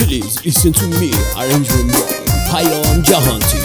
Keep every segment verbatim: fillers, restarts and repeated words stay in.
Please listen to me. Arrangement by پیام جهانتی.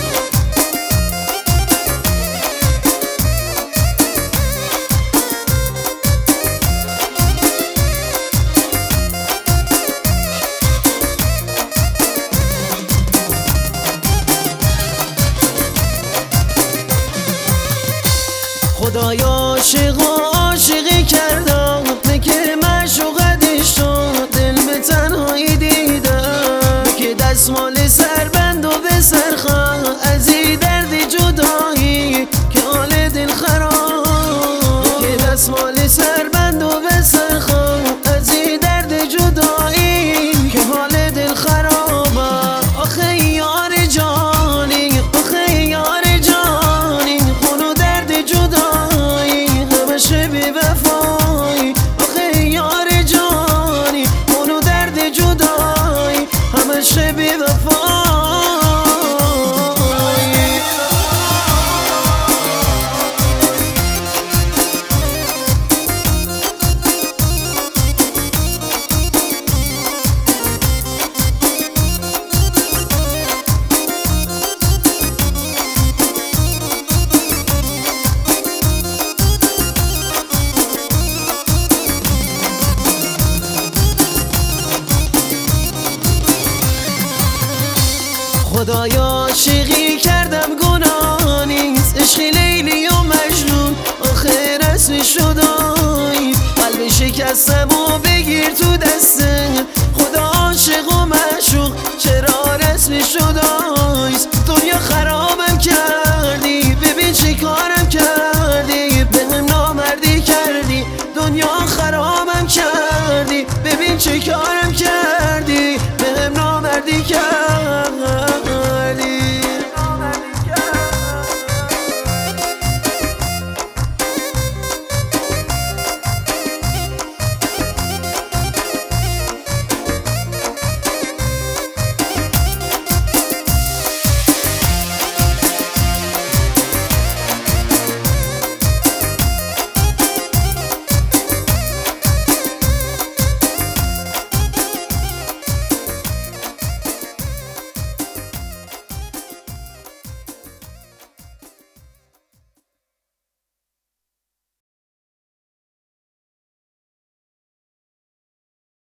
خدایا عاشق عاشقی کردم نه که معشوقت شد دل به تنهایی دیدم که دستمال سربند و به سرخم از این درد جدایی که حال دل خراب که دستمال سربند و به سرخم از این درد جدایی که حال دل خراب آخه یار جانی آخه یار جانی خونو درد جدایی همشه بی وفایی آخه یار جانی خونو درد جدایی همشه بی وفایی خدایا عاشقی کردم گناه نیست عشق لیلی و مجنون آخر رسم شدایی قلب شکستم و بگیر تو دسته